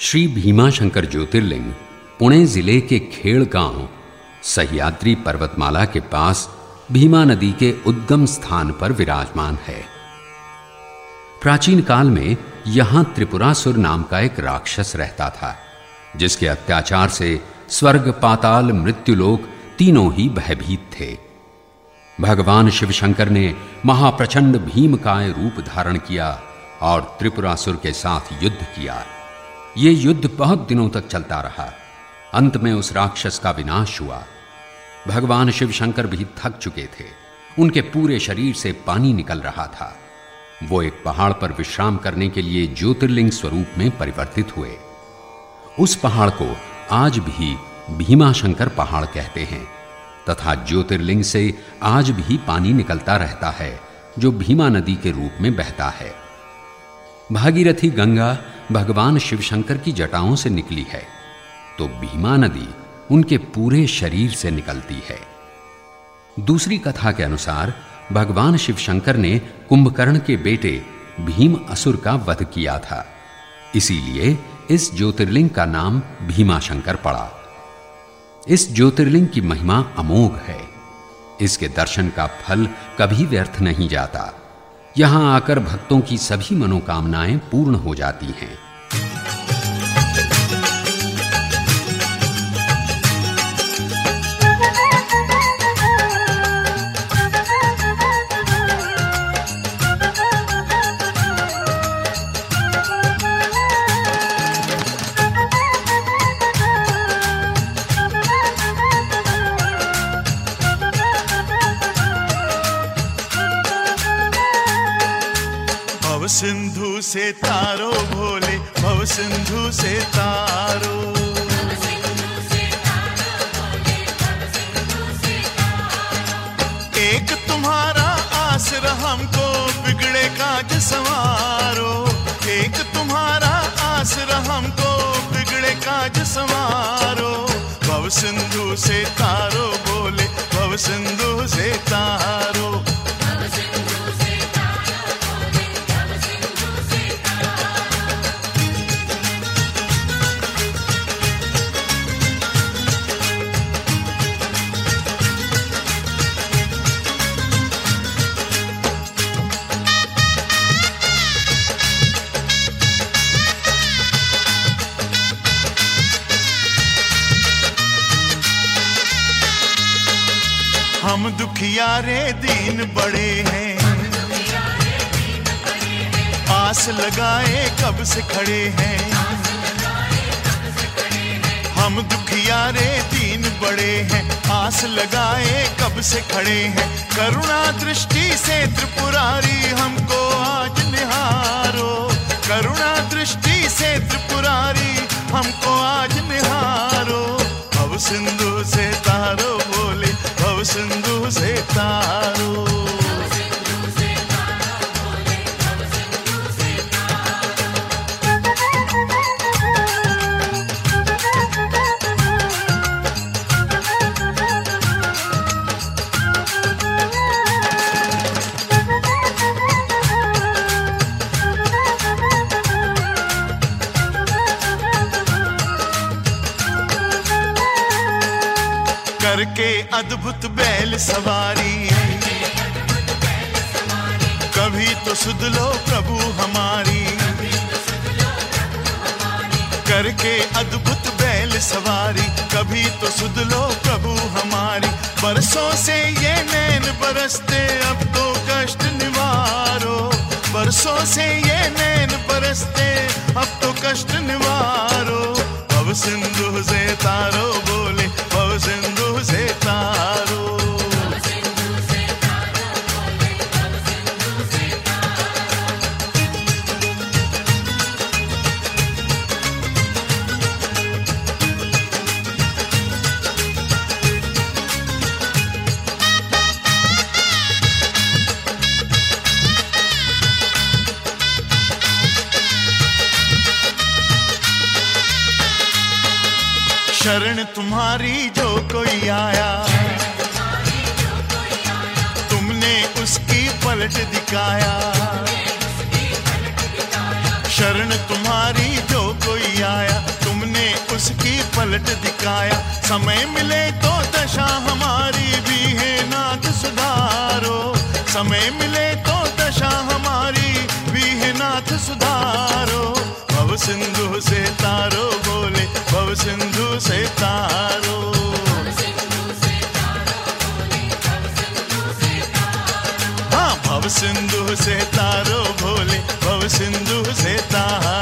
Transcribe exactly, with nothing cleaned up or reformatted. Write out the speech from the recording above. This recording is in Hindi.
श्री भीमाशंकर ज्योतिर्लिंग पुणे जिले के खेड़ गांव सह्याद्री पर्वतमाला के पास भीमा नदी के उद्गम स्थान पर विराजमान है। प्राचीन काल में यहां त्रिपुरासुर नाम का एक राक्षस रहता था, जिसके अत्याचार से स्वर्ग, पाताल, मृत्युलोक तीनों ही भयभीत थे। भगवान शिवशंकर ने महाप्रचंड भीमकाय रूप धारण किया और त्रिपुरासुर के साथ युद्ध किया। यह युद्ध बहुत दिनों तक चलता रहा। अंत में उस राक्षस का विनाश हुआ। भगवान शिवशंकर भी थक चुके थे। उनके पूरे शरीर से पानी निकल रहा था। वो एक पहाड़ पर विश्राम करने के लिए ज्योतिर्लिंग स्वरूप में परिवर्तित हुए। उस पहाड़ को आज भी भीमाशंकर पहाड़ कहते हैं तथा ज्योतिर्लिंग से आज भी पानी निकलता रहता है, जो भीमा नदी के रूप में बहता है। भागीरथी गंगा भगवान शिवशंकर की जटाओं से निकली है, तो भीमा नदी उनके पूरे शरीर से निकलती है। दूसरी कथा के अनुसार भगवान शिवशंकर ने कुंभकर्ण के बेटे भीम असुर का वध किया था, इसीलिए इस ज्योतिर्लिंग का नाम भीमाशंकर पड़ा। इस ज्योतिर्लिंग की महिमा अमोघ है। इसके दर्शन का फल कभी व्यर्थ नहीं जाता। यहां आकर भक्तों की सभी मनोकामनाएं पूर्ण हो जाती हैं। भव सिंधु से तारो भोले, भव सिंधु से तारो, एक तुम्हारा आसरा हमको बिगड़े काज संवारो, एक तुम्हारा आसरा हमको बिगड़े काज संवारो। भव सिंधु से तारो भोले, भव सिंधु से तारो। हम दुखियारे दीन बड़े हैं, आस लगाए कब से खड़े हैं। हम दुखियारे दीन बड़े हैं, आस लगाए कब से खड़े हैं। करुणा दृष्टि से त्रिपुरारी हमको आज निहारो, करुणा दृष्टि से त्रिपुरारी हमको आज निहारो। भव सिंधु से तारो भोले, भव सिंधु से तारो। करके अद्भुत बैल सवारी, कभी तो सुध लो प्रभु हमारी। करके अद्भुत बैल सवारी, कभी तो सुध लो प्रभु हमारी। बरसों से ये नैन बरसते, अब तो कष्ट निवारो। बरसों से ये नैन बरसते, अब तो कष्ट निवारो। भव सिंधु से तारो बोले, भव सिंधु से तारो। शरण तुम्हारी जो कोई आया, तुमने उसकी पलट दिखाया। शरण तुम्हारी जो कोई आया, पलट दिखाया। समय मिले तो दशा हमारी भी है नाथ सुधारो, समय मिले तो दशा हमारी भी है नाथ सुधारो। भव सिंधु से तारो बोले, भव सिंधु से तारो। हाँ, भव सिंधु से तारो भोले, भव सिंधु से तारो।